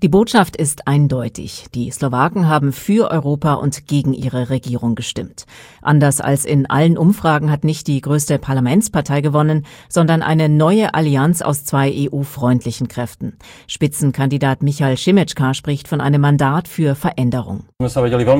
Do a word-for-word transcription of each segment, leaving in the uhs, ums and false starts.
Die Botschaft ist eindeutig. Die Slowaken haben für Europa und gegen ihre Regierung gestimmt. Anders als in allen Umfragen hat nicht die größte Parlamentspartei gewonnen, sondern eine neue Allianz aus zwei E U-freundlichen Kräften. Spitzenkandidat Michal Šimečka spricht von einem Mandat für Veränderung. Wir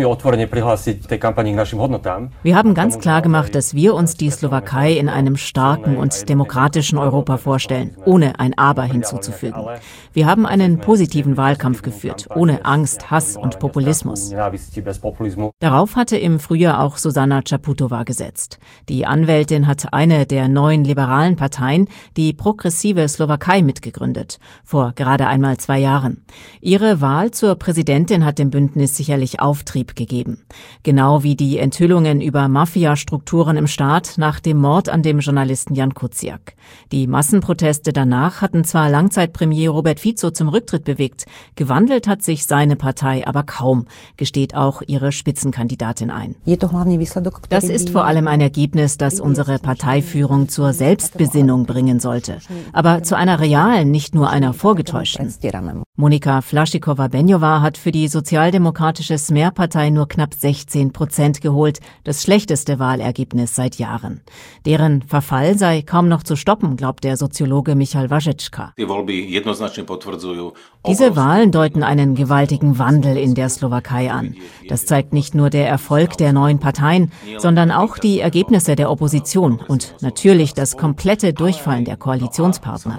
haben ganz klar gemacht, dass wir uns die Slowakei in einem starken und demokratischen Europa vorstellen, ohne ein Aber hinzuzufügen. Wir haben einen positiven Wahlkampf Wahlkampf geführt, ohne Angst, Hass und Populismus. Darauf hatte im Frühjahr auch Zuzana Čaputová gesetzt. Die Anwältin hat eine der neuen liberalen Parteien, die progressive Slowakei, mitgegründet, vor gerade einmal zwei Jahren. Ihre Wahl zur Präsidentin hat dem Bündnis sicherlich Auftrieb gegeben. Genau wie die Enthüllungen über Mafia-Strukturen im Staat nach dem Mord an dem Journalisten Jan Kuciak. Die Massenproteste danach hatten zwar Langzeitpremier Robert Fico zum Rücktritt bewegt, gewandelt hat sich seine Partei aber kaum, gesteht auch ihre Spitzenkandidatin ein. Das ist vor allem ein Ergebnis, das unsere Parteiführung zur Selbstbesinnung bringen sollte, aber zu einer realen, nicht nur einer vorgetäuschten. Monika Flašíková-Beňová hat für die sozialdemokratische Smer-Partei nur knapp sechzehn Prozent geholt, das schlechteste Wahlergebnis seit Jahren. Deren Verfall sei kaum noch zu stoppen, glaubt der Soziologe Michal Vašečka. Diese Wahlen deuten einen gewaltigen Wandel in der Slowakei an. Das zeigt nicht nur der Erfolg der neuen Parteien, sondern auch die Ergebnisse der Opposition und natürlich das komplette Durchfallen der Koalitionspartner.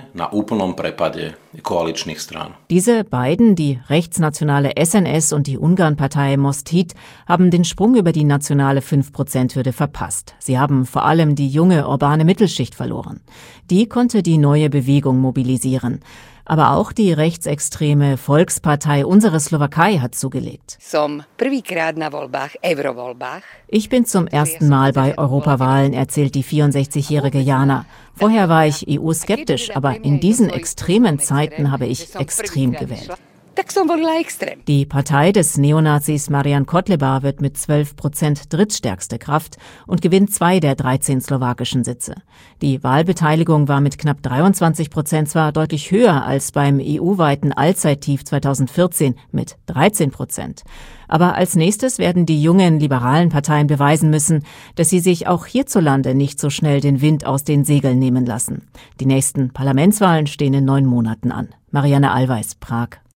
Diese beiden, die rechtsnationale S N S und die Ungarn-Partei Most Híd, haben den Sprung über die nationale fünf Prozent Hürde verpasst. Sie haben vor allem die junge urbane Mittelschicht verloren. Die konnte die neue Bewegung mobilisieren. Aber auch die rechtsextreme Volkspartei Unsere Slowakei hat zugelegt. Ich bin zum ersten Mal bei Europawahlen, erzählt die vierundsechzigjährige Jana. Vorher war ich E U-skeptisch, aber in diesen extremen Zeiten habe ich extrem gewählt. Die Partei des Neonazis Marian Kotleba wird mit zwölf Prozent drittstärkste Kraft und gewinnt zwei der dreizehn slowakischen Sitze. Die Wahlbeteiligung war mit knapp dreiundzwanzig Prozent zwar deutlich höher als beim E U-weiten Allzeittief zweitausendvierzehn mit dreizehn Prozent. Aber als nächstes werden die jungen liberalen Parteien beweisen müssen, dass sie sich auch hierzulande nicht so schnell den Wind aus den Segeln nehmen lassen. Die nächsten Parlamentswahlen stehen in neun Monaten an. Marianne Allweis, Prag.